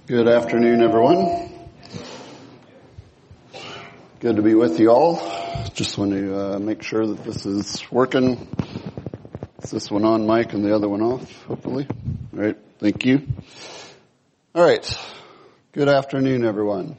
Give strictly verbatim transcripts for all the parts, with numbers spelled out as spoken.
Good afternoon, everyone. Good to be with you all. Just want to uh, make sure that this is working. Is this one on mic and the other one off, hopefully? All right, thank you. All right, good afternoon, everyone.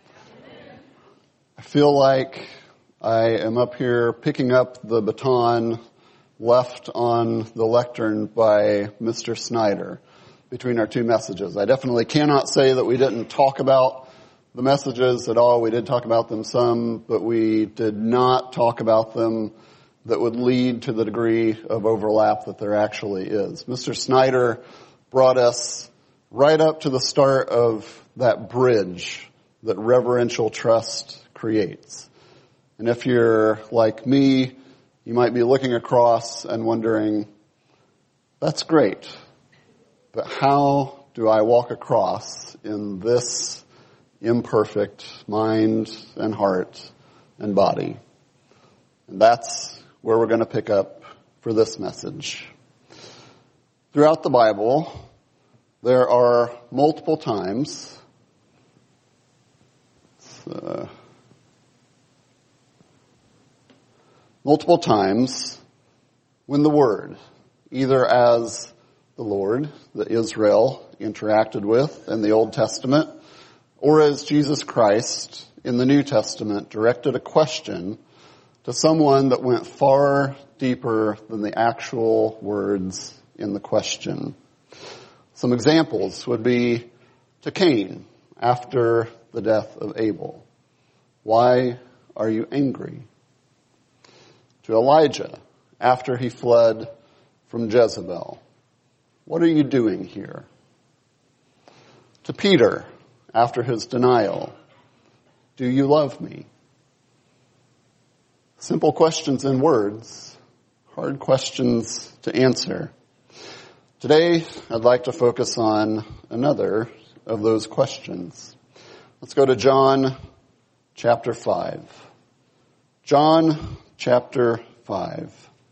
I feel like I am up here picking up the baton left on the lectern by Mister Snyder between our two messages. I definitely cannot say that we didn't talk about the messages at all. We did talk about them some, but we did not talk about them that would lead to the degree of overlap that there actually is. Mister Snyder brought us right up to the start of that bridge that reverential trust creates. And if you're like me, you might be looking across and wondering, that's great. But how do I walk across in this imperfect mind and heart and body? And that's where we're going to pick up for this message. Throughout the Bible, there are multiple times, uh, multiple times when the Word, either as the Lord that Israel interacted with in the Old Testament, or as Jesus Christ in the New Testament directed a question to someone that went far deeper than the actual words in the question. Some examples would be to Cain after the death of Abel. Why are you angry? To Elijah after he fled from Jezebel. What are you doing here? To Peter, after his denial, do you love me? Simple questions in words, hard questions to answer. Today, I'd like to focus on another of those questions. Let's go to John chapter five. John chapter five.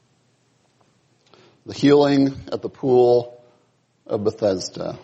The healing at the pool of Bethesda.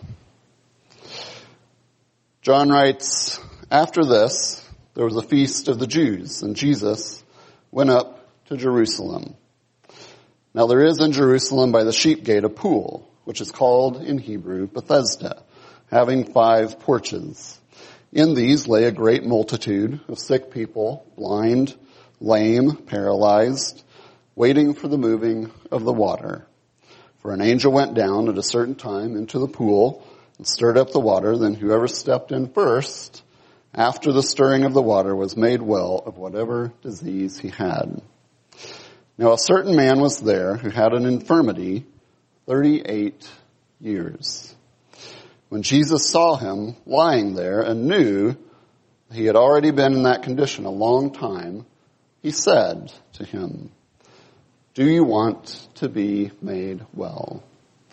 John writes, after this, there was a feast of the Jews, and Jesus went up to Jerusalem. Now there is in Jerusalem by the sheep gate a pool, which is called in Hebrew Bethesda, having five porches. In these lay a great multitude of sick people, blind, lame, paralyzed, waiting for the moving of the water. For an angel went down at a certain time into the pool and stirred up the water. Then whoever stepped in first, after the stirring of the water, was made well of whatever disease he had. Now a certain man was there who had an infirmity thirty-eight years. When Jesus saw him lying there and knew he had already been in that condition a long time, he said to him, do you want to be made well?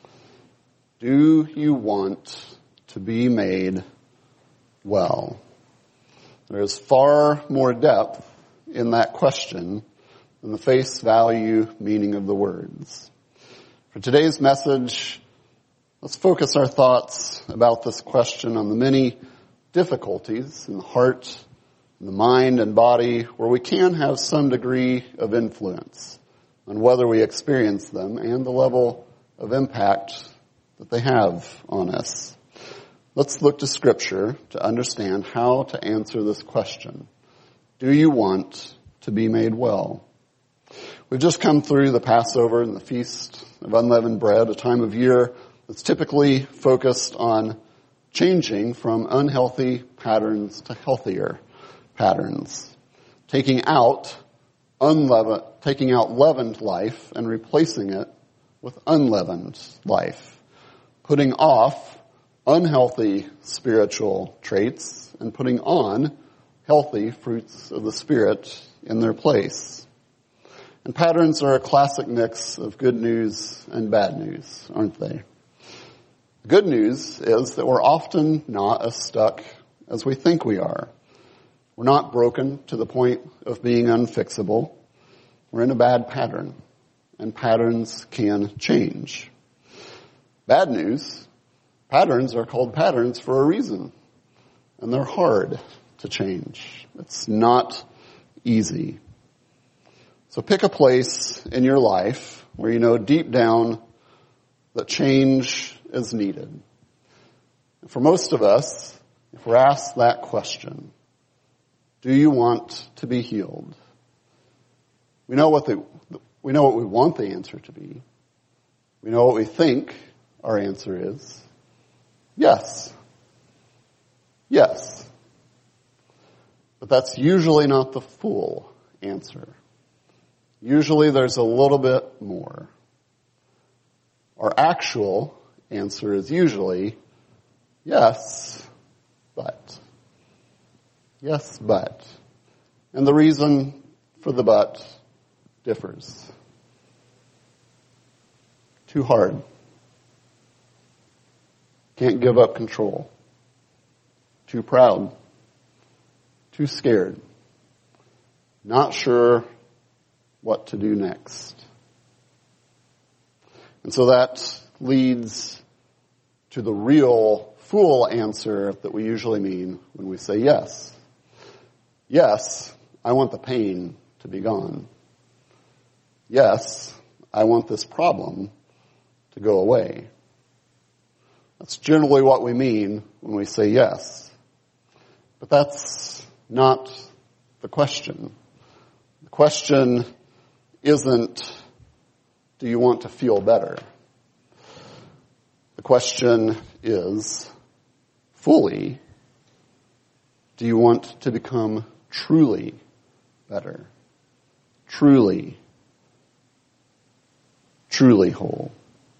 Do you want to be made well? There is far more depth in that question than the face value meaning of the words. For today's message, let's focus our thoughts about this question on the many difficulties in the heart, in the mind and body where we can have some degree of influence on whether we experience them and the level of impact that they have on us. Let's look to Scripture to understand how to answer this question. Do you want to be made well? We've just come through the Passover and the Feast of Unleavened Bread, a time of year that's typically focused on changing from unhealthy patterns to healthier patterns, taking out unleavened, taking out leavened life and replacing it with unleavened life, putting off unhealthy spiritual traits and putting on healthy fruits of the Spirit in their place. And patterns are a classic mix of good news and bad news, aren't they? The good news is that we're often not as stuck as we think we are. We're not broken to the point of being unfixable. We're in a bad pattern, and patterns can change. Bad news Patterns are called patterns for a reason, and they're hard to change. It's not easy. So pick a place in your life where you know deep down that change is needed. And for most of us, if we're asked that question, do you want to be healed? We know what the, we know what we want the answer to be. We know what we think our answer is. Yes. Yes. But that's usually not the full answer. Usually there's a little bit more. Our actual answer is usually yes, but. Yes, but. And the reason for the but differs. Too hard. Can't give up control. Too proud. Too scared. Not sure what to do next. And so that leads to the real full answer that we usually mean when we say yes. Yes, I want the pain to be gone. Yes, I want this problem to go away. That's generally what we mean when we say yes. But that's not the question. The question isn't, do you want to feel better? The question is, fully, do you want to become truly better? Truly, truly whole.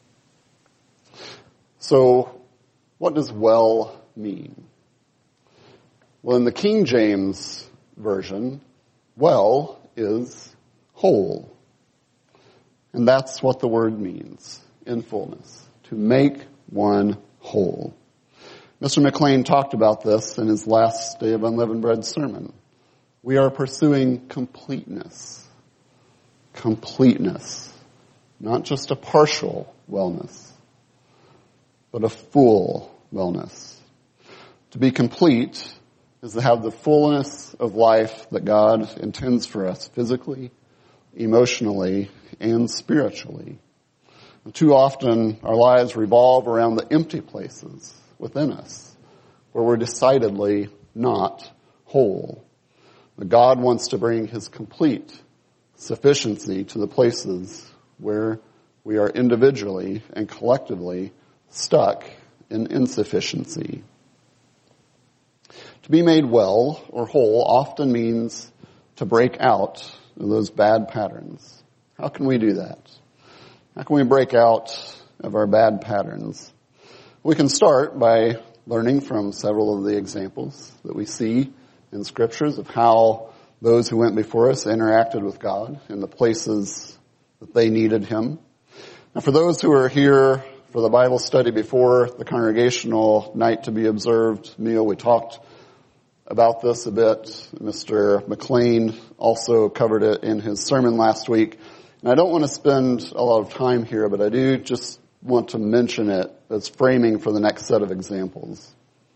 So, what does well mean? Well, in the King James Version, well is whole. And that's what the word means in fullness, to make one whole. Mister McLean talked about this in his last Day of Unleavened Bread sermon. We are pursuing completeness. Completeness. Not just a partial wellness, but a full wellness. To be complete is to have the fullness of life that God intends for us physically, emotionally, and spiritually. And too often our lives revolve around the empty places within us where we're decidedly not whole. But God wants to bring His complete sufficiency to the places where we are individually and collectively stuck in insufficiency. To be made well or whole often means to break out of those bad patterns. How can we do that? How can we break out of our bad patterns? We can start by learning from several of the examples that we see in scriptures of how those who went before us interacted with God in the places that they needed Him. Now, for those who are here for the Bible study before the congregational night to be observed meal, we talked about this a bit. Mister McLean also covered it in his sermon last week. And I don't want to spend a lot of time here, but I do just want to mention it as framing for the next set of examples.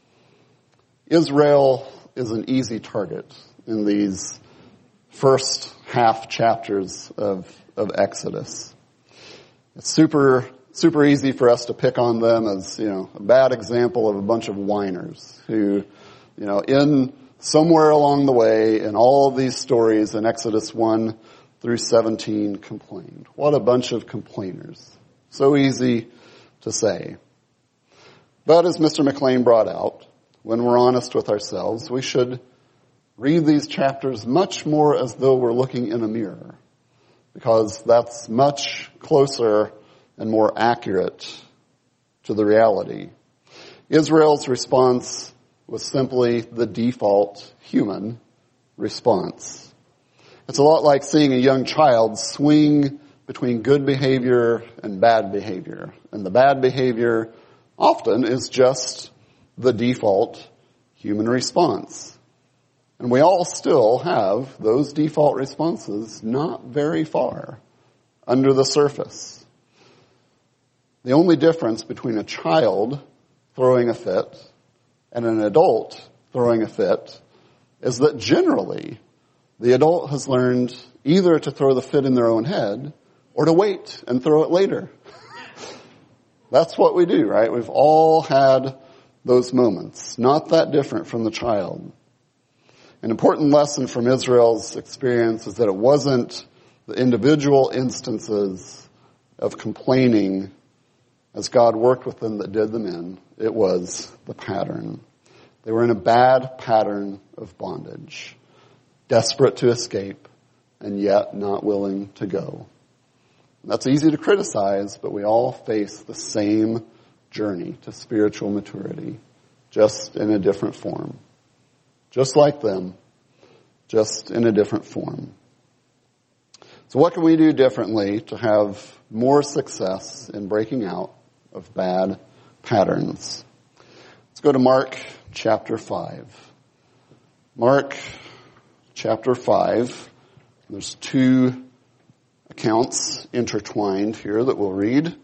Israel is an easy target in these first half chapters of, of Exodus. It's super, super easy for us to pick on them as, you know, a bad example of a bunch of whiners who, you know, in somewhere along the way in all of these stories in Exodus one through seventeen complained. What a bunch of complainers. So easy to say. But as Mister McLean brought out, when we're honest with ourselves, we should read these chapters much more as though we're looking in a mirror, because that's much closer and more accurate to the reality. Israel's response was simply the default human response. It's a lot like seeing a young child swing between good behavior and bad behavior. And the bad behavior often is just the default human response. And we all still have those default responses not very far under the surface. The only difference between a child throwing a fit and an adult throwing a fit is that generally the adult has learned either to throw the fit in their own head or to wait and throw it later. That's what we do, right? We've all had those moments. Not that different from the child. An important lesson from Israel's experience is that it wasn't the individual instances of complaining as God worked with them that did them in. It was the pattern. They were in a bad pattern of bondage, desperate to escape, and yet not willing to go. That's easy to criticize, but we all face the same journey to spiritual maturity, just in a different form. Just like them, just in a different form. So what can we do differently to have more success in breaking out of bad patterns? Let's go to Mark chapter five. Mark chapter five. There's two accounts intertwined here that we'll read.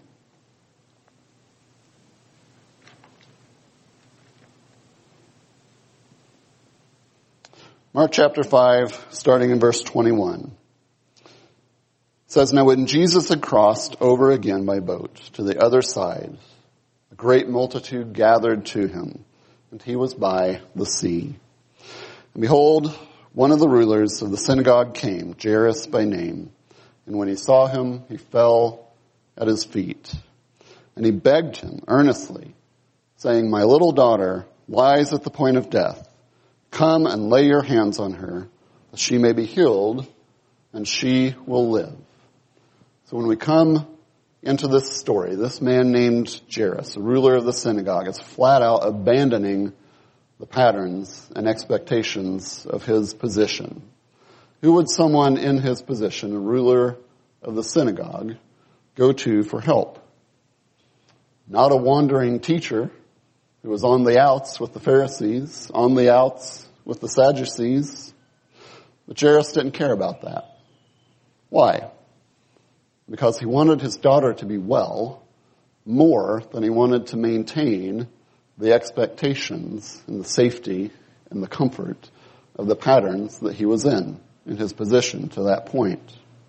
Mark chapter five, starting in verse twenty-one. It says, "Now when Jesus had crossed over again by boat to the other side, a great multitude gathered to him, and he was by the sea. And behold, one of the rulers of the synagogue came, Jairus by name. And when he saw him, he fell at his feet. And he begged him earnestly, saying, 'My little daughter lies at the point of death. Come and lay your hands on her, that she may be healed, and she will live.'" So when we come into this story, this man named Jairus, a ruler of the synagogue, is flat out abandoning the patterns and expectations of his position. Who would someone in his position, a ruler of the synagogue, go to for help? Not a wandering teacher who was on the outs with the Pharisees, on the outs with the Sadducees. But Jairus didn't care about that. Why? Because he wanted his daughter to be well more than he wanted to maintain the expectations and the safety and the comfort of the patterns that he was in, in his position to that point.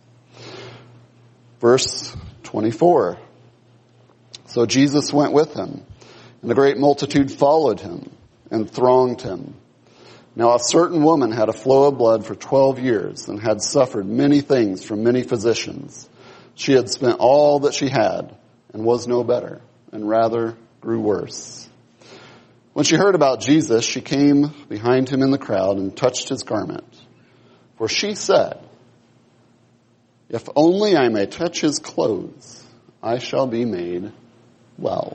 Verse twenty-four. "So Jesus went with him, and a great multitude followed him and thronged him. Now a certain woman had a flow of blood for twelve years and had suffered many things from many physicians. She had spent all that she had and was no better, and rather grew worse. When she heard about Jesus, she came behind him in the crowd and touched his garment. For she said, 'If only I may touch his clothes, I shall be made well.'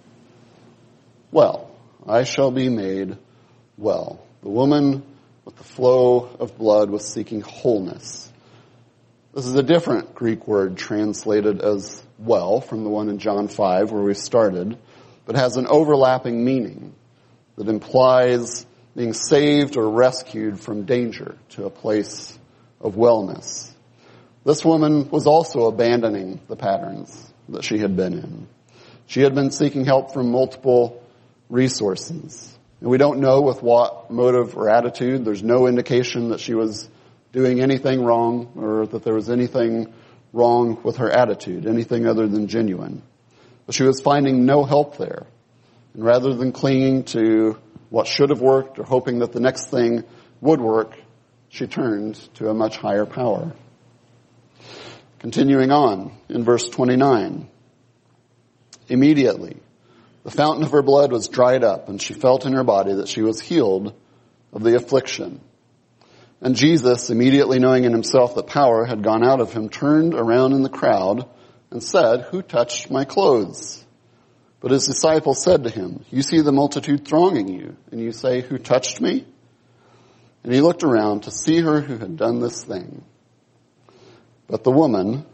Well, I shall be made well." The woman with the flow of blood was seeking wholeness. This is a different Greek word translated as well from the one in John five where we started, but has an overlapping meaning that implies being saved or rescued from danger to a place of wellness. This woman was also abandoning the patterns that she had been in. She had been seeking help from multiple resources. And we don't know with what motive or attitude. There's no indication that she was doing anything wrong or that there was anything wrong with her attitude, anything other than genuine. But she was finding no help there. And rather than clinging to what should have worked or hoping that the next thing would work, she turned to a much higher power. Continuing on in verse twenty-nine. "Immediately, the fountain of her blood was dried up, and she felt in her body that she was healed of the affliction. And Jesus, immediately knowing in himself that power had gone out of him, turned around in the crowd and said, 'Who touched my clothes?' But his disciples said to him, 'You see the multitude thronging you, and you say, "Who touched me?" And he looked around to see her who had done this thing. But the woman,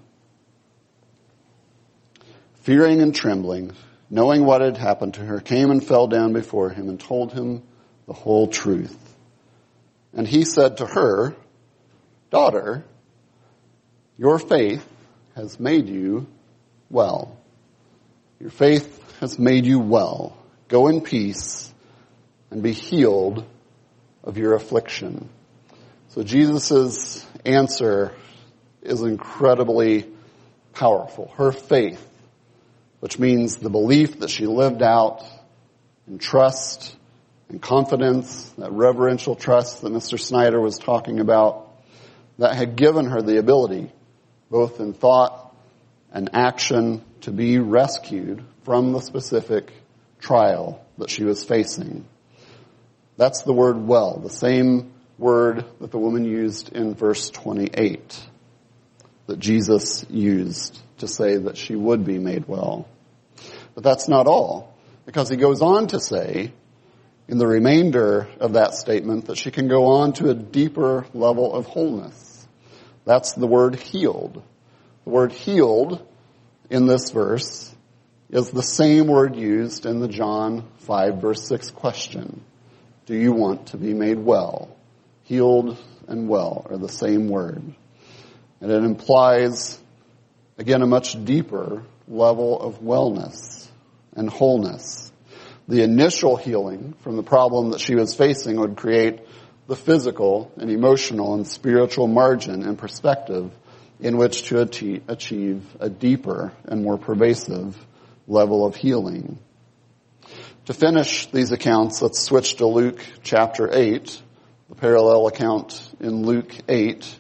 fearing and trembling, knowing what had happened to her, came and fell down before him and told him the whole truth. And he said to her, 'Daughter, your faith has made you well. Your faith has made you well. Go in peace and be healed of your affliction. So Jesus' answer is incredibly powerful. Her faith, which means the belief that she lived out in trust and confidence, that reverential trust that Mister Snyder was talking about, that had given her the ability, both in thought and action, to be rescued from the specific trial that she was facing. That's the word well, the same word that the woman used in verse twenty-eight, that Jesus used to say that she would be made well. But that's not all, because he goes on to say in the remainder of that statement that she can go on to a deeper level of wholeness. That's the word healed. The word healed in this verse is the same word used in the John five verse six question. Do you want to be made well? Healed and well are the same word. And it implies, again, a much deeper level of wellness and wholeness. The initial healing from the problem that she was facing would create the physical and emotional and spiritual margin and perspective in which to achieve a deeper and more pervasive level of healing. To finish these accounts, let's switch to Luke chapter eight, the parallel account in Luke eight.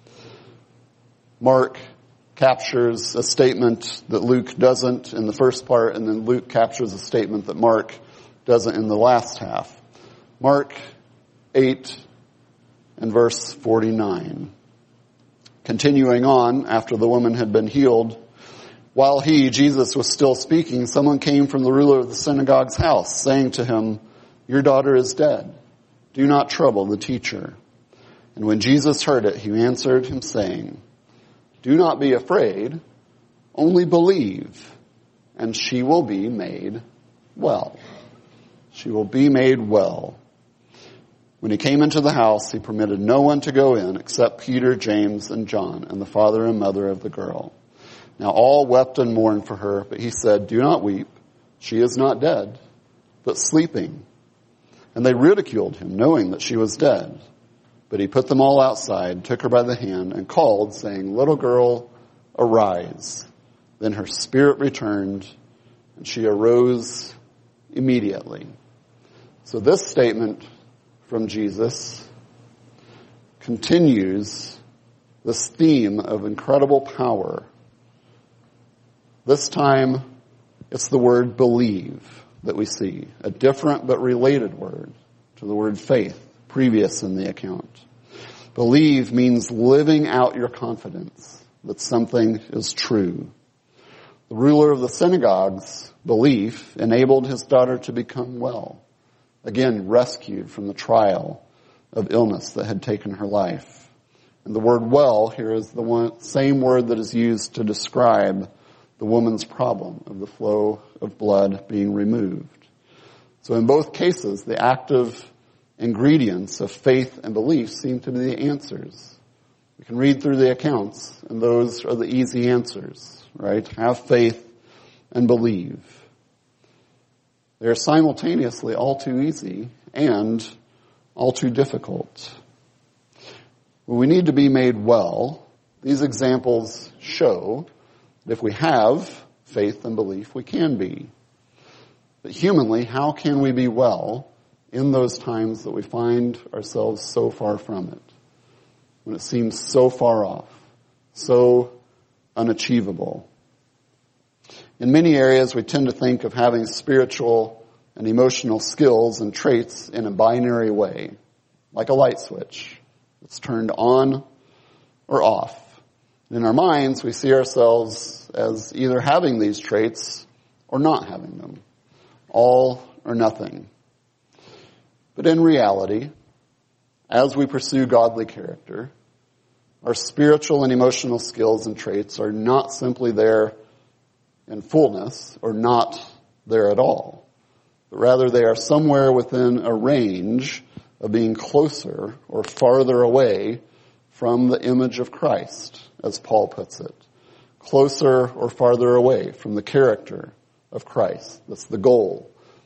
Mark captures a statement that Luke doesn't in the first part, and then Luke captures a statement that Mark doesn't in the last half. Mark eight and verse forty-nine. Continuing on, after the woman had been healed, while he, Jesus, was still speaking, someone came from the ruler of the synagogue's house, saying to him, your daughter is dead. Do not trouble the teacher. And when Jesus heard it, he answered him, saying, do not be afraid, only believe, and she will be made well. She will be made well. When he came into the house, he permitted no one to go in except Peter, James, and John, and the father and mother of the girl. Now all wept and mourned for her, but he said, do not weep. She is not dead, but sleeping. And they ridiculed him, knowing that she was dead. But he put them all outside, took her by the hand, and called, saying, little girl, arise. Then her spirit returned, and she arose immediately. So this statement from Jesus continues this theme of incredible power. This time, it's the word believe that we see, a different but related word to the word faith, previous in the account. Believe means living out your confidence that something is true. The ruler of the synagogue's belief enabled his daughter to become well, again rescued from the trial of illness that had taken her life. And the word well here is the one, same word that is used to describe the woman's problem of the flow of blood being removed. So in both cases, the active ingredients of faith and belief seem to be the answers. We can read through the accounts, and those are the easy answers, right? Have faith and believe. They are simultaneously all too easy and all too difficult. When we need to be made well, these examples show that if we have faith and belief, we can be. But humanly, how can we be well in those times that we find ourselves so far from it? When it seems so far off, so unachievable. In many areas, we tend to think of having spiritual and emotional skills and traits in a binary way, like a light switch. It's turned on or off. In our minds, we see ourselves as either having these traits or not having them. All or nothing. But in reality, as we pursue godly character, our spiritual and emotional skills and traits are not simply there in fullness or not there at all, but rather they are somewhere within a range of being closer or farther away from the image of Christ, as Paul puts it. Closer or farther away from the character of Christ. That's the goal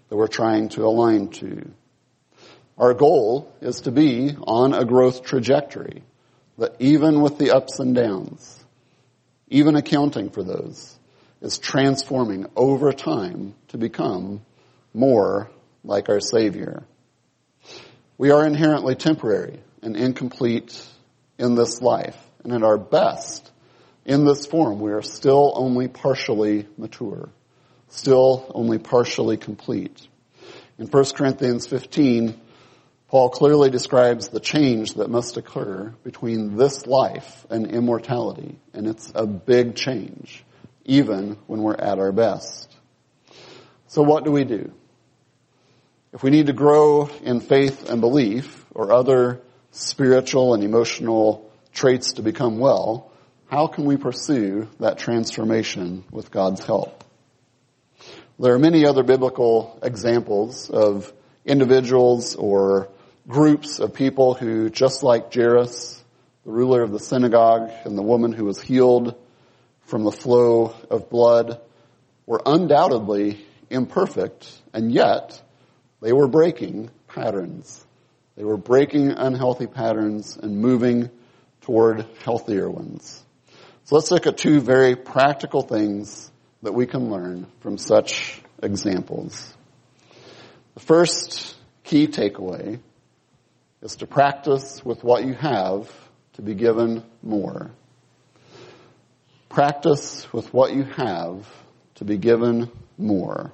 that we're trying to align to. Our goal is to be on a growth trajectory that even with the ups and downs, even accounting for those, is transforming over time to become more like our Savior. We are inherently temporary and incomplete in this life, and at our best, in this form, we are still only partially mature, still only partially complete. In First Corinthians fifteen, Paul clearly describes the change that must occur between this life and immortality, and it's a big change, even when we're at our best. So what do we do? If we need to grow in faith and belief, or other spiritual and emotional traits to become well, how can we pursue that transformation with God's help? There are many other biblical examples of individuals or groups of people who, just like Jairus, the ruler of the synagogue, and the woman who was healed from the flow of blood, were undoubtedly imperfect, and yet they were breaking patterns. They were breaking unhealthy patterns and moving toward healthier ones. So let's look at two very practical things that we can learn from such examples. The first key takeaway is to practice with what you have to be given more. Practice with what you have to be given more.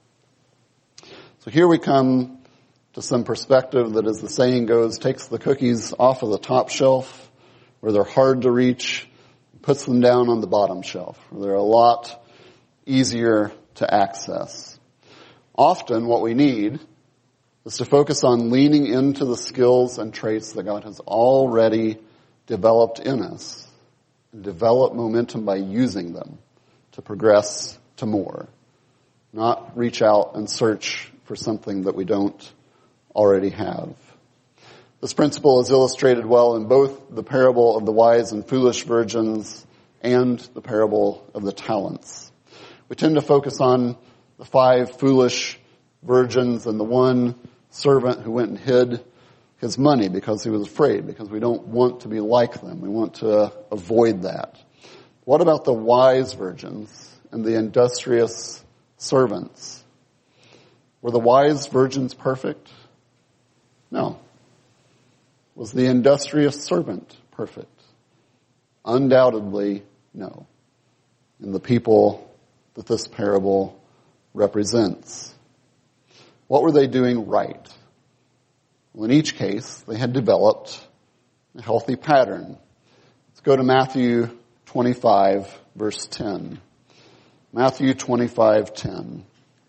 So here we come to some perspective that, as the saying goes, takes the cookies off of the top shelf where they're hard to reach, puts them down on the bottom shelf where they're a lot easier to access. Often what we need is to focus on leaning into the skills and traits that God has already developed in us and develop momentum by using them to progress to more, not reach out and search for something that we don't already have. This principle is illustrated well in both the parable of the wise and foolish virgins and the parable of the talents. We tend to focus on the five foolish virgins and the one servant who went and hid his money because he was afraid, because we don't want to be like them. We want to avoid that. What about the wise virgins and the industrious servants? Were the wise virgins perfect? No. Was the industrious servant perfect? Undoubtedly, no. And the people that this parable represents. What were they doing right? Well, in each case, they had developed a healthy pattern. Let's go to Matthew twenty-five, verse ten. Matthew twenty-five, ten.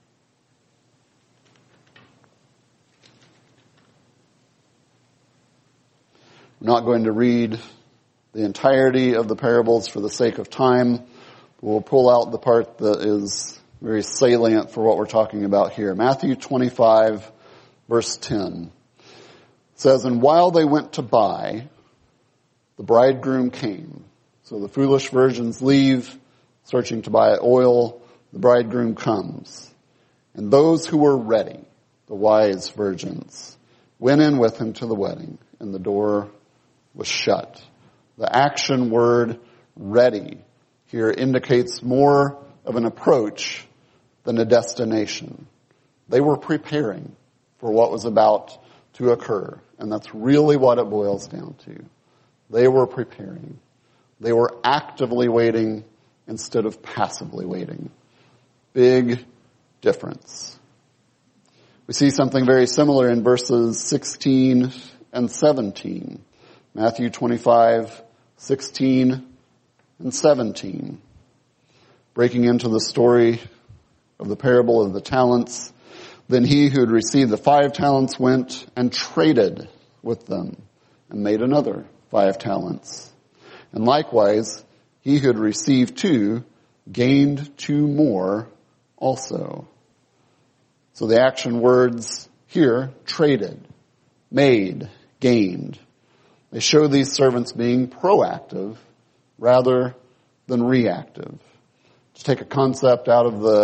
I'm not going to read the entirety of the parables for the sake of time. We'll pull out the part that is very salient for what we're talking about here. Matthew twenty-five, verse ten. It says, "And while they went to buy, the bridegroom came." So the foolish virgins leave, searching to buy oil. The bridegroom comes. And those who were ready, the wise virgins, went in with him to the wedding, and the door was shut. The action word ready here indicates more of an approach than a destination. They were preparing for what was about to occur. And that's really what it boils down to. They were preparing. They were actively waiting instead of passively waiting. Big difference. We see something very similar in verses sixteen and seventeen. Matthew twenty-five, sixteen and seventeen. Breaking into the story of the parable of the talents. "Then he who had received the five talents went and traded with them and made another five talents. And likewise, he who had received two gained two more also." So the action words here, traded, made, gained. They show these servants being proactive rather than reactive. To take a concept out of the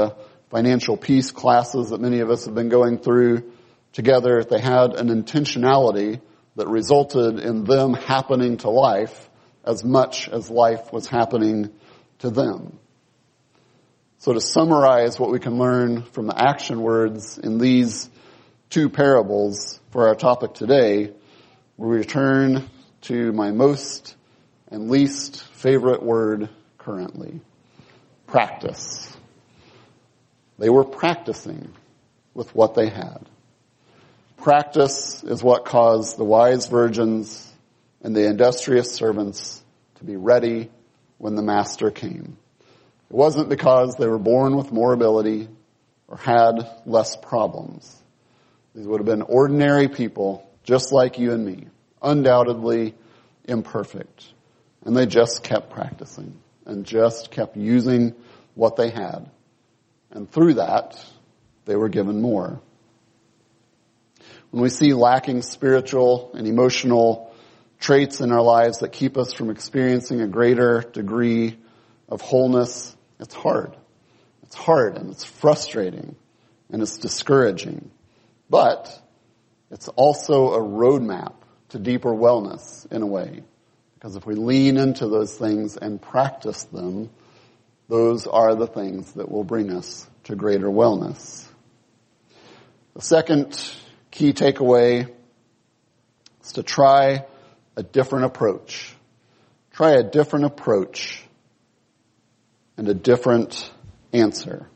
financial peace classes that many of us have been going through together. They had an intentionality that resulted in them happening to life as much as life was happening to them. So to summarize what we can learn from the action words in these two parables for our topic today, we return to my most and least favorite word currently: practice. They were practicing with what they had. Practice is what caused the wise virgins and the industrious servants to be ready when the master came. It wasn't because they were born with more ability or had less problems. These would have been ordinary people, just like you and me, undoubtedly imperfect. And they just kept practicing and just kept using what they had. And through that, they were given more. When we see lacking spiritual and emotional traits in our lives that keep us from experiencing a greater degree of wholeness, it's hard. It's hard and it's frustrating and it's discouraging. But it's also a roadmap to deeper wellness in a way. Because if we lean into those things and practice them, those are the things that will bring us to greater wellness. The second key takeaway is to try a different approach. Try a different approach and a different answer.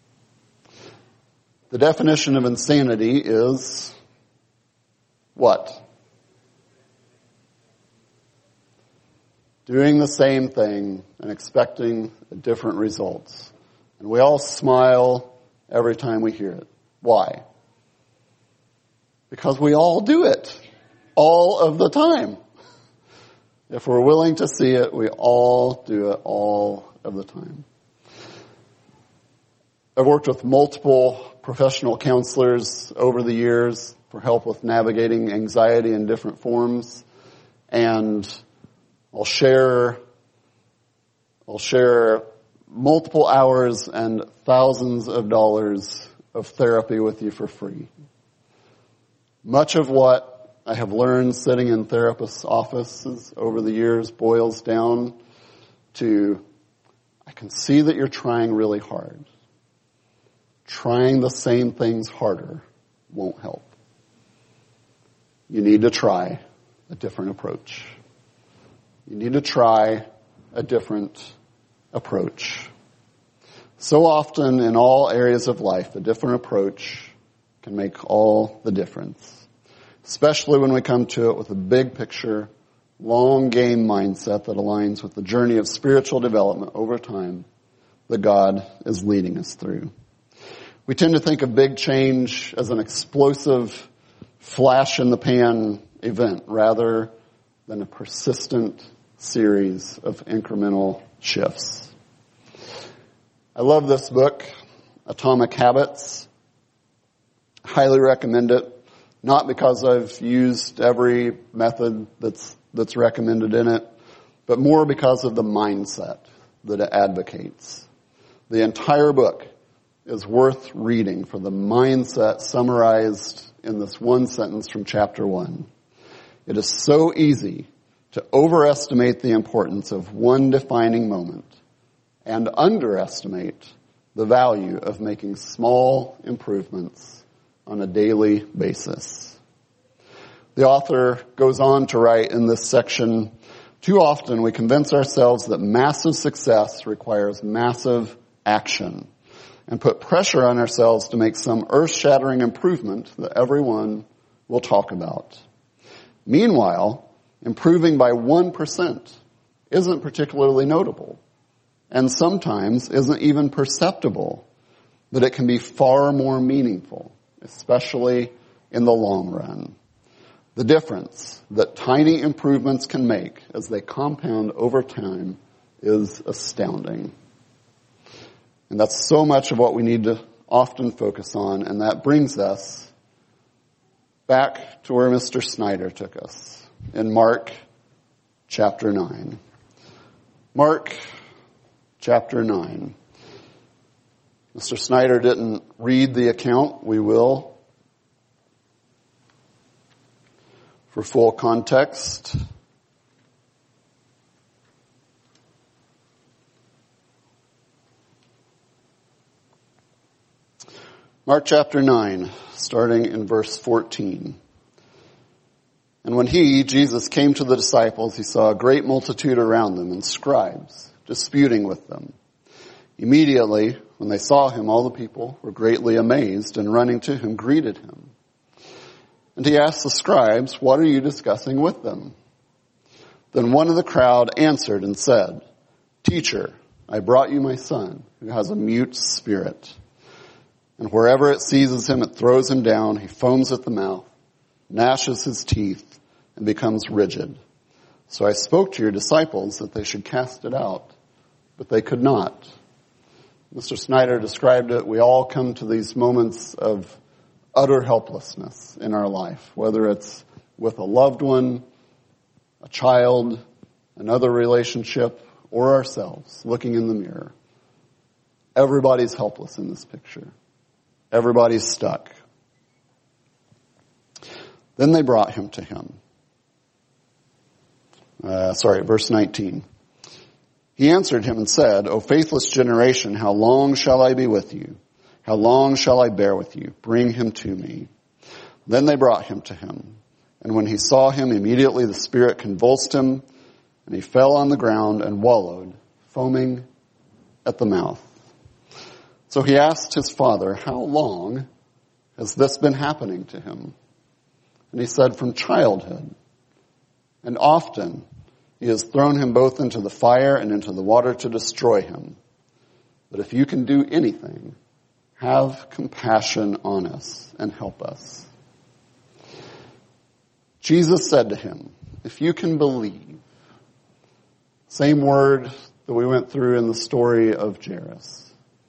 The definition of insanity is what? Doing the same thing and expecting different results. And we all smile every time we hear it. Why? Because we all do it all of the time. If we're willing to see it, we all do it all of the time. I've worked with multiple professional counselors over the years for help with navigating anxiety in different forms. And I'll share, I'll share multiple hours and thousands of dollars of therapy with you for free. Much of what I have learned sitting in therapists' offices over the years boils down to, I can see that you're trying really hard. Trying the same things harder won't help. You need to try a different approach. You need to try a different approach. So often in all areas of life, a different approach can make all the difference. Especially when we come to it with a big picture, long game mindset that aligns with the journey of spiritual development over time that God is leading us through. We tend to think of big change as an explosive flash in the pan event rather than a persistent series of incremental shifts. I love this book, Atomic Habits. Highly recommend it. Not because I've used every method that's that's recommended in it, but more because of the mindset that it advocates. The entire book is worth reading for the mindset summarized in this one sentence from chapter one. It is so easy to overestimate the importance of one defining moment and underestimate the value of making small improvements on a daily basis. The author goes on to write in this section, too often we convince ourselves that massive success requires massive action and put pressure on ourselves to make some earth-shattering improvement that everyone will talk about. Meanwhile, improving by one percent isn't particularly notable and sometimes isn't even perceptible, but it can be far more meaningful, especially in the long run. The difference that tiny improvements can make as they compound over time is astounding. And that's so much of what we need to often focus on, and that brings us back to where Mister Snyder took us, in Mark chapter nine. Mark chapter nine. Mister Snyder didn't read the account. We will. For full context, Mark chapter nine, starting in verse fourteen. And when he, Jesus, came to the disciples, he saw a great multitude around them and scribes disputing with them. Immediately, when they saw him, all the people were greatly amazed and running to him greeted him. And he asked the scribes, "What are you discussing with them?" Then one of the crowd answered and said, "Teacher, I brought you my son, who has a mute spirit. And wherever it seizes him, it throws him down. He foams at the mouth, gnashes his teeth, and becomes rigid. So I spoke to your disciples that they should cast it out, but they could not." Mister Snyder described it. We all come to these moments of utter helplessness in our life, whether it's with a loved one, a child, another relationship, or ourselves, looking in the mirror. Everybody's helpless in this picture. Everybody's stuck. Then they brought him to him. Uh, sorry, verse nineteen. He answered him and said, "O faithless generation, how long shall I be with you? How long shall I bear with you? Bring him to me." Then they brought him to him. And when he saw him, immediately the spirit convulsed him, and he fell on the ground and wallowed, foaming at the mouth. So he asked his father, "How long has this been happening to him?" And he said, "From childhood. And often he has thrown him both into the fire and into the water to destroy him. But if you can do anything, have compassion on us and help us." Jesus said to him, "If you can believe," same word that we went through in the story of Jairus.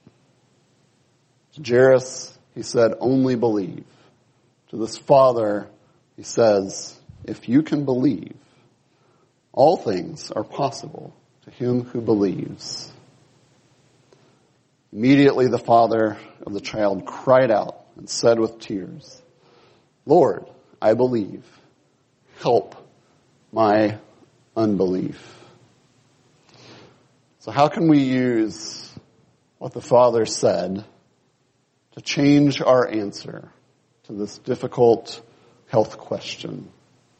To Jairus, he said, "Only believe." To this father, he says, "If you can believe, all things are possible to him who believes." Immediately the father of the child cried out and said with tears, "Lord, I believe. Help my unbelief." So how can we use what the father said to change our answer to this difficult health question?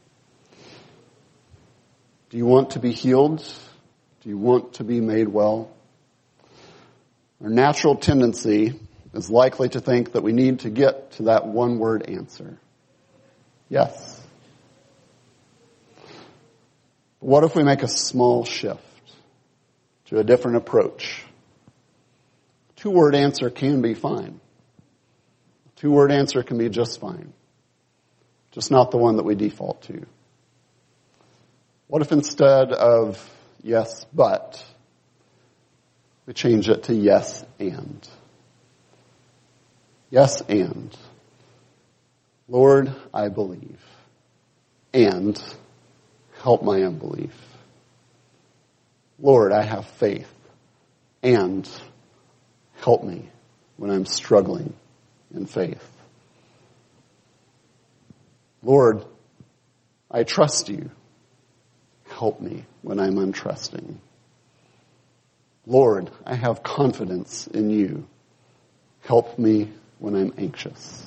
Do you want to be healed? Do you want to be made well? Our natural tendency is likely to think that we need to get to that one-word answer. Yes. But what if we make a small shift to a different approach? A two-word answer can be fine. A two-word answer can be just fine. Just not the one that we default to. What if instead of yes, but, we change it to yes, and? Yes, and. Lord, I believe. And help my unbelief. Lord, I have faith. And help me when I'm struggling in faith. Lord, I trust you. Help me when I'm untrusting. Lord, I have confidence in you. Help me when I'm anxious.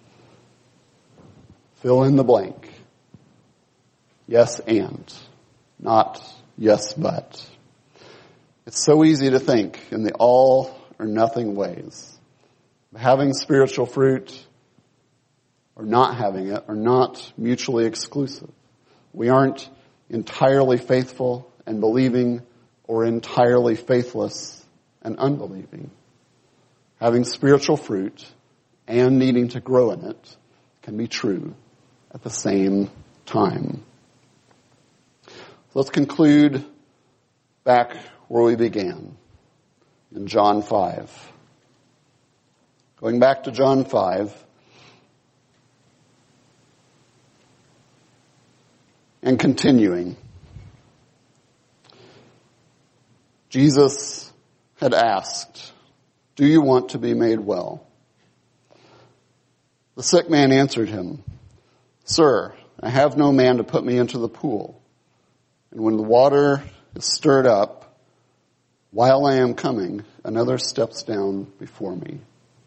Fill in the blank. Yes, and. Not yes, but. It's so easy to think in the all or nothing ways. Having spiritual fruit or not having it are not mutually exclusive. We aren't entirely faithful and believing or entirely faithless and unbelieving. Having spiritual fruit and needing to grow in it can be true at the same time. So let's conclude back where we began, in John five. Going back to John five, and continuing. Jesus had asked do you want to be made well? The sick man answered him, Sir, I have no man to put me into the pool, and when the water is stirred up, while I am coming, another steps down before me.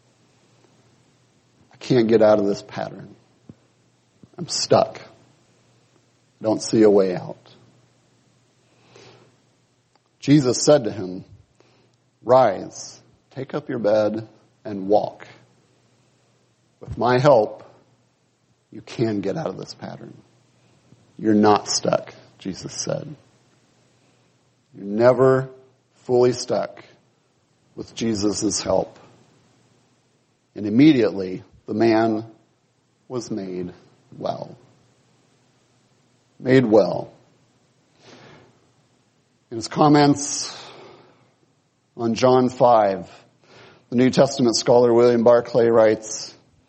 I can't get out of this pattern. I'm stuck. I don't see a way out. Jesus said to him, Rise, take up your bed, and walk. With my help, you can get out of this pattern. You're not stuck, Jesus said. You're never fully stuck with Jesus' help. And immediately, the man was made well. Made well. In his comments on John five, the New Testament scholar William Barclay writes,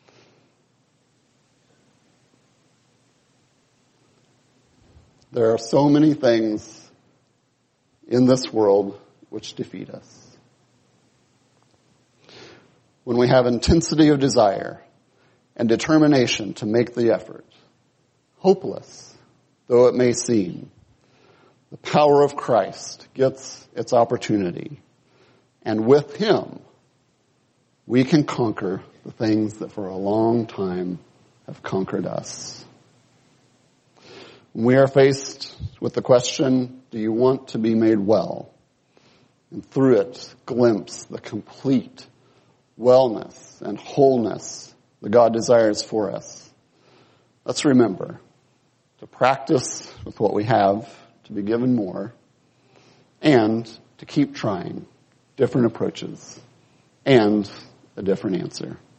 there are so many things in this world which defeat us. When we have intensity of desire and determination to make the effort, hopeless though it may seem, the power of Christ gets its opportunity. And with Him, we can conquer the things that for a long time have conquered us. When we are faced with the question, do you want to be made well? And through it, glimpse the complete wellness and wholeness that God desires for us. Let's remember to practice with what we have, to be given more, and to keep trying different approaches and a different answer.